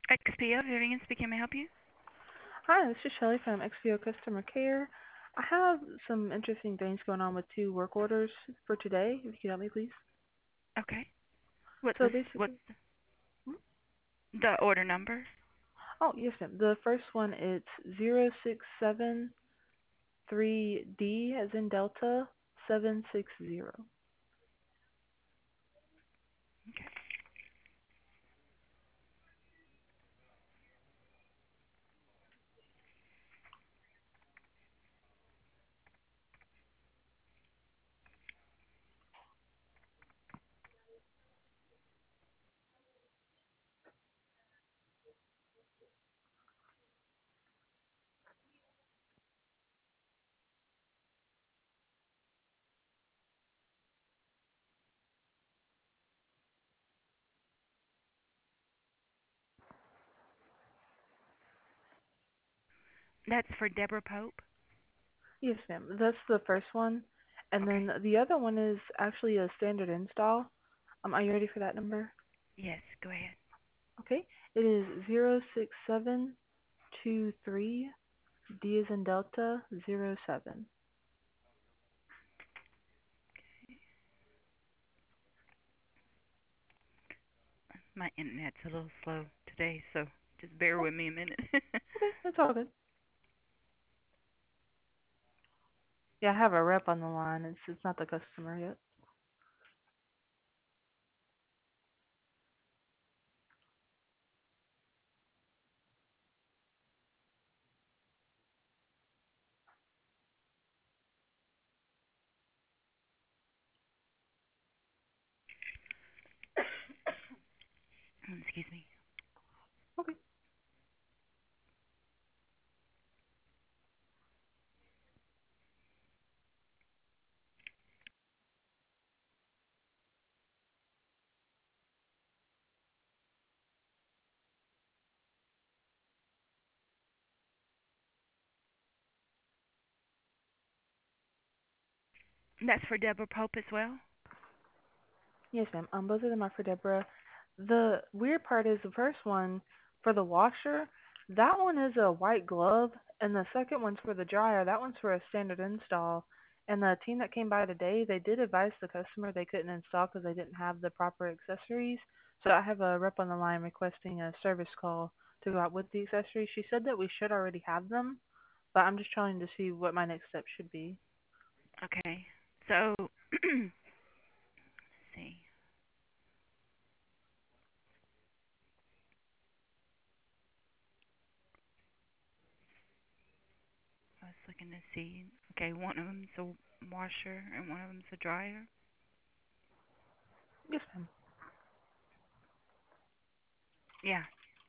XPO, Vivian speaking. May I help you? Hi, this is Shelly from XPO Customer Care. I have some interesting things going on with two work orders for today. If you could help me, please. Okay. What's So this? What's basically, hmm? the order number? Oh yes, ma'am. The first one it's 0673D as in Delta 760. Okay. That's for Deborah Pope. Yes, ma'am. That's the first one, and Okay. then the other one is actually a standard install. Are you ready for that number? Yes, go ahead. Okay. It is 06723 D as in Delta 07. My internet's a little slow today, so just bear Oh, with me a minute. okay, that's all good. Yeah, I have a rep on the line. It's not the customer yet. Excuse me. Okay. That's for Deborah Pope as well? Yes, ma'am. Both of them are for Deborah. The weird part is the first one for the washer. That one is a white glove, and the second one's for the dryer. That one's for a standard install. And the team that came by today, they did advise the customer they couldn't install because they didn't have the proper accessories. So I have a rep on the line requesting a service call to go out with the accessories. She said that we should already have them, but I'm just trying to see what my next step should be. Okay. So, let's see. I was looking to see. Okay, one of them's a washer and one of them's a dryer. Yes, ma'am. Yeah.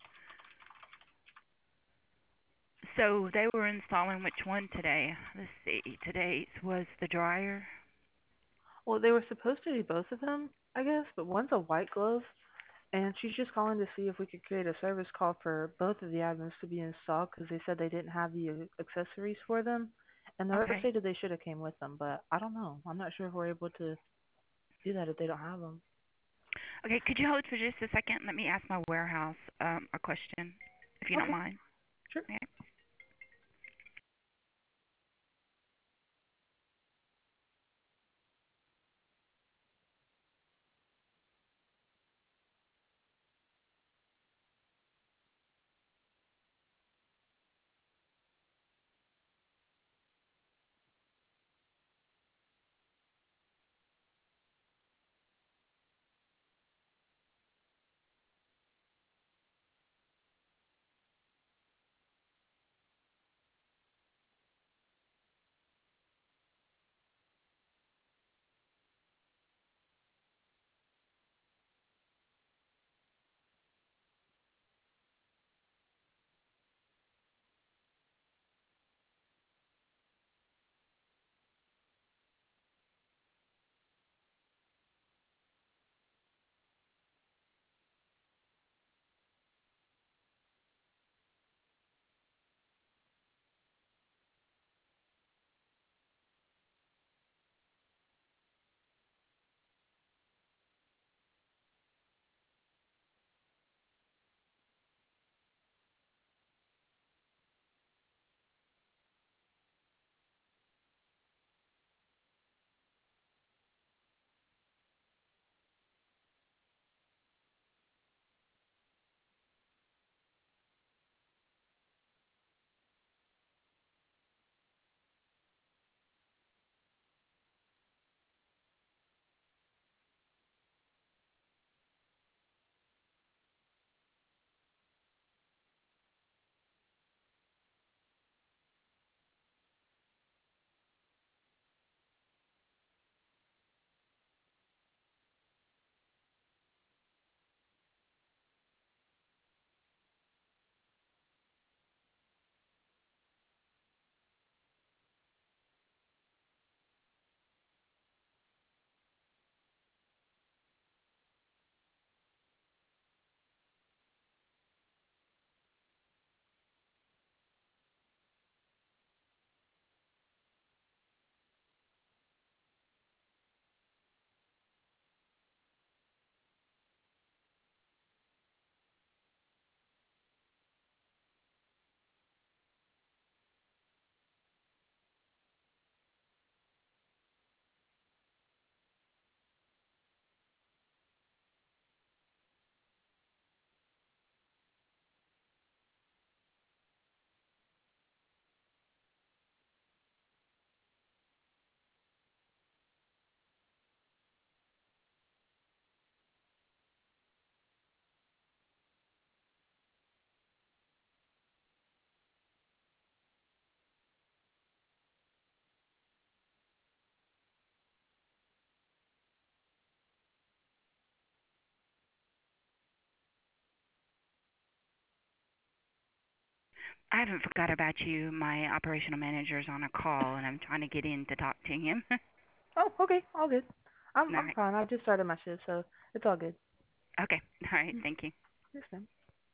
So they were installing which one today? Let's see. Today's was the dryer. Well, they were supposed to be both of them, I guess, but one's a white glove, and she's just calling to see if we could create a service call for both of the items to be installed because they said they didn't have the accessories for them, and the rep Okay. stated they should have came with them, but I don't know. I'm not sure if we're able to do that if they don't have them. Okay, could you hold for just a second? Let me ask my warehouse a question, if you don't Okay, mind. sure. Okay. I haven't forgot about you. My operational manager's on a call, and I'm trying to get in to talk to him. Oh, okay, all good. All I'm right. fine. I just started my shift, so it's all good. Okay. All right. Mm. Thank you. Yes, ma'am.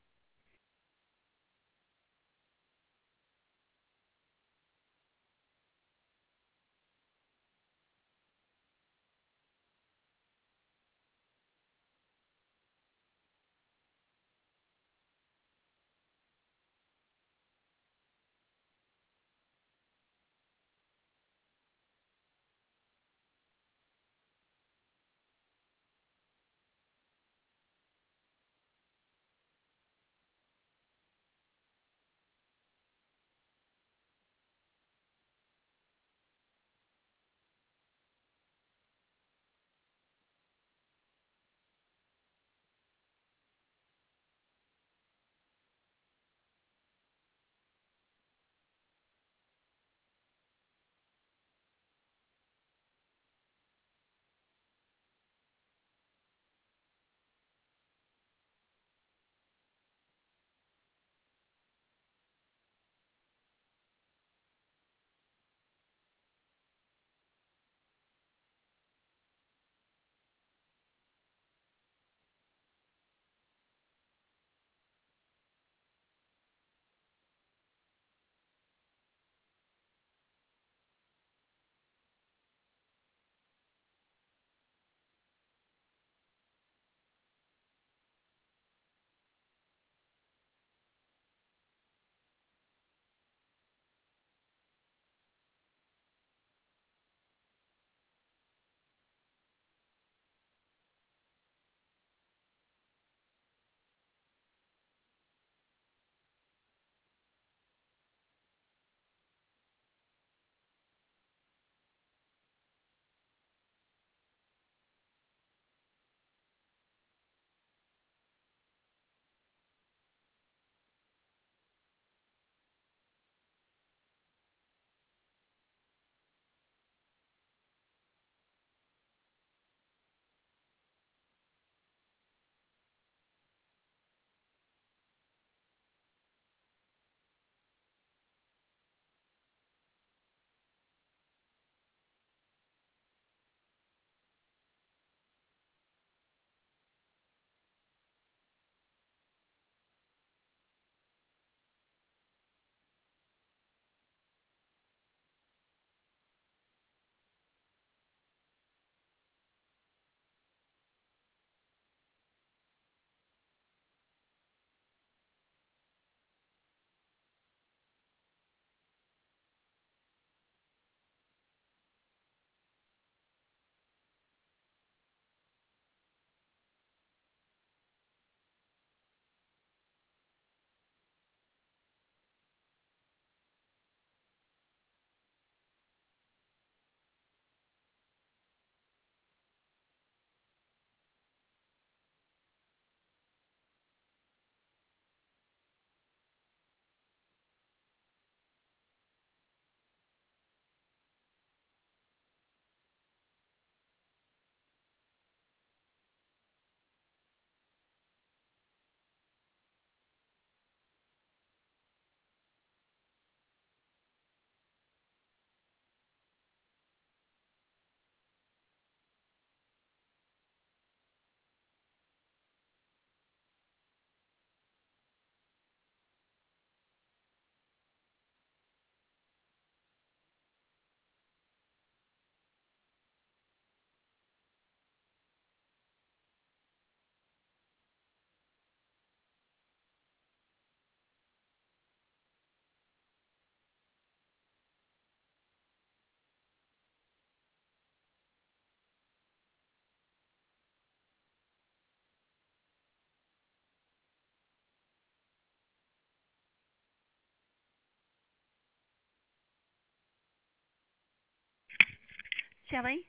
Shelley?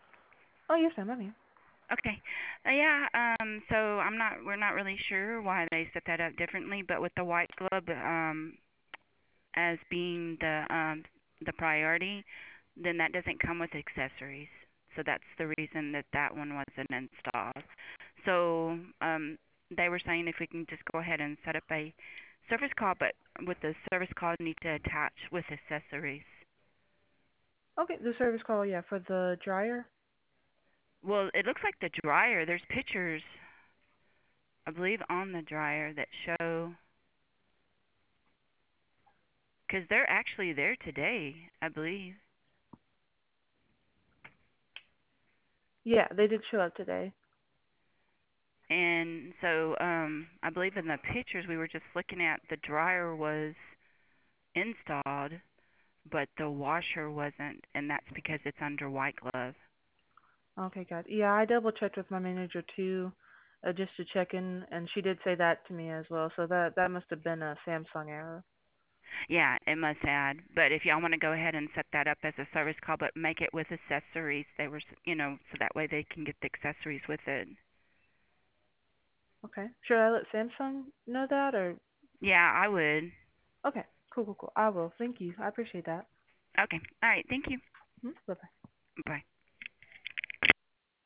Oh, yes, ma'am. I'm here. Okay. Yeah, so we're not really sure why they set that up differently, but with the white glove as being the priority, then that doesn't come with accessories. So that's the reason that that one wasn't installed. So they were saying if we can just go ahead and set up a Service call, but with the service call, you need to attach with accessories. Okay, the service call, yeah, for the dryer. Well, it looks like the dryer. There's pictures, I believe, on the dryer that show, because they're actually there today, I believe. Yeah, they did show up today. And so, I believe in the pictures we were just looking at, the dryer was installed, but the washer wasn't, and that's because it's under white glove. Okay, got it. Yeah, I double checked with my manager too, just to check in, and she did say that to me as well. So that must have been a Samsung error. Yeah, it must add. But if y'all want to go ahead and set that up as a service call, but make it with accessories, so that way they can get the accessories with it. Okay. Should I let Samsung know that or? Yeah, I would. Okay. Cool, cool, cool. I will. Thank you. I appreciate that. Okay. All right. Thank you. Bye.